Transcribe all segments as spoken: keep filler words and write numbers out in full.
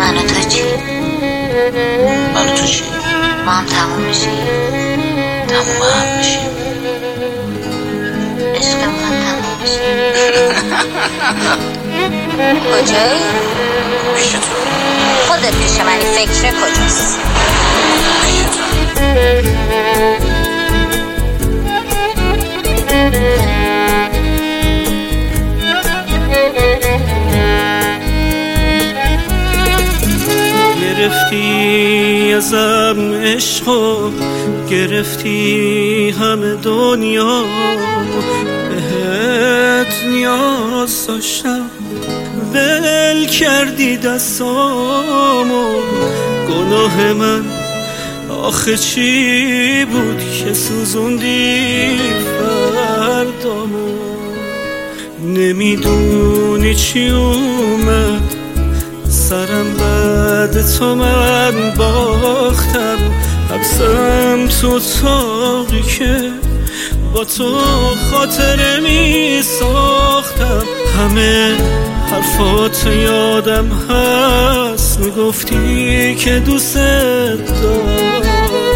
من و تو چی؟ من و تو چی؟ ما هم تموم میشیم. تموم هم میشیم. عشقمون هم تموم میشه. کجایی؟ پیش تو. خودت پیش منی، فکر کجاست؟ پیش تو. گرفتی ازم عشقو، گرفتی همه دنیا، بهت نیاز داشتم ول کردی دستامو. گناه من آخه چی بود که سوزوندی فردامو؟ نمیدونی چی اومد سرم بعد تو من باختم، حبسم تو اتاقی که با تو خاطره می ساختم. همه حرفات یادم هست، میگفتی که دوست دارم،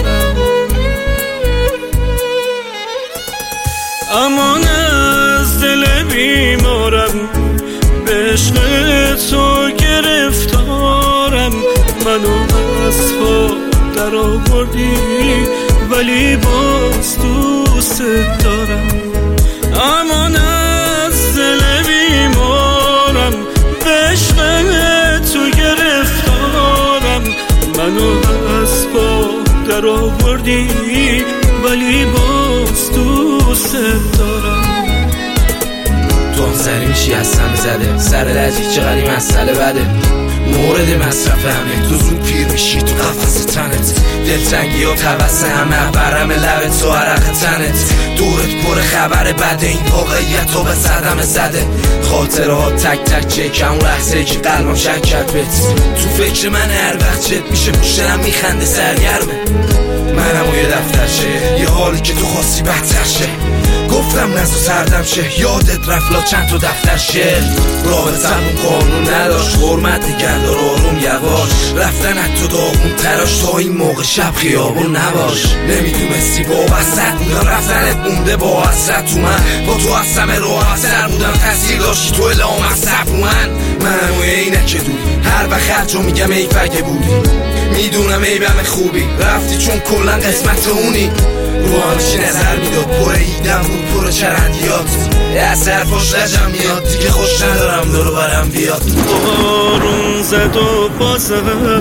امان از دل بیمارم، به عشق تو گرفتارم. منو از پا در آوردی ولی باز دوست دارم، امان از دل بیمارم، به عشق تو گرفتارم. منو از پا در آوردی ولی باز دوست دارم. تو هم سری میشی از همه زده، سر لجی چقدر این مسئله بده، مورد مصرف همه. تو زود پیر میشی تو قفص تنت، دلتنگی ها توسط همه برم لبت و عرق تنت. دورت پر خبر بده، این واقعیت رو به صدمه زده. خاطرات تک تک چکم اون لحظه که قلبم شک کرد بهت. تو فکر من هر وقت چت میشه پشتنم میخنده سرگرمه. منم و یه دفتر شه، یه حالی که تو خواستی بهتر شه. گفتم نزو سردم شه، یادت رفلا چند تا دفتر شه. رابطمون قانون نداشت، حرمت نگهدار آروم یواش. رفتن حتی داغون تراش، تا این موقع شب خیابون نباش. نمیدونستی با وسط بودم، رفتنت مونده با حسرت تو من. با تو از همه راه اثر بودم، تاثیر داشتی تو الهام اصف من. منم و اینه که دودی، هر وقت هر جا میگم ای فگه بودی. میدونم ای بهم خوبی، رفتی چون کلن قسمت اونی. رو همشی نظر میداد، پر ایدم بود پر چرندیات. یه اثر پاش لجم میاد، دیگه خوش ندارم دارو برم بیاد. بارون زد و بازم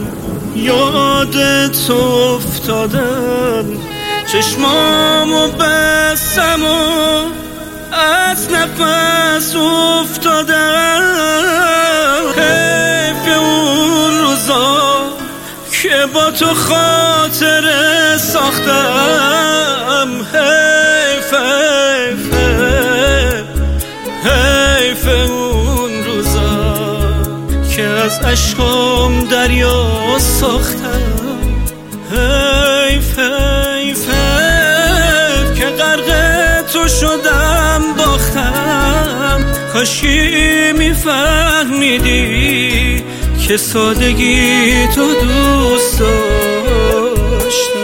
یاد تو افتادم، چشمامو بستم و از نفس افتادم. حیف اون روزا که با تو خاطره ساختم. حیف حیف حیف اون روزا که از عشقم دریا ساختم. حیف حیف حیف که غرق تو شدم باختم. کاشی میفهمیدی که سادگی تو دوست داشتم،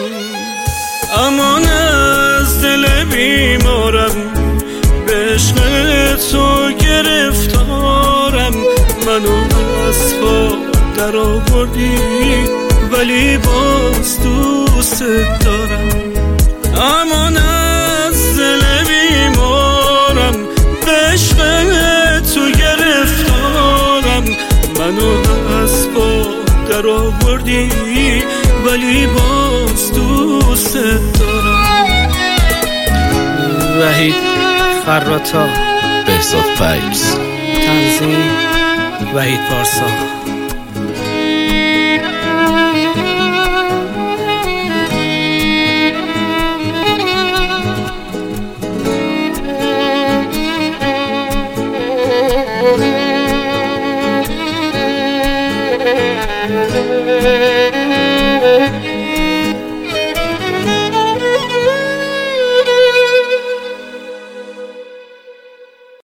امان از دل بیمارم، به عشق تو گرفتارم. منو از پا در آوردی ولی باز دوست دارم، امان از دل بیمارم، به عشق تو گرفتارم. منو از پا در آوردی ولی باز دوست دارم. وحید خراتا، بهزاد فیکس، تنظیم وحید پارسا.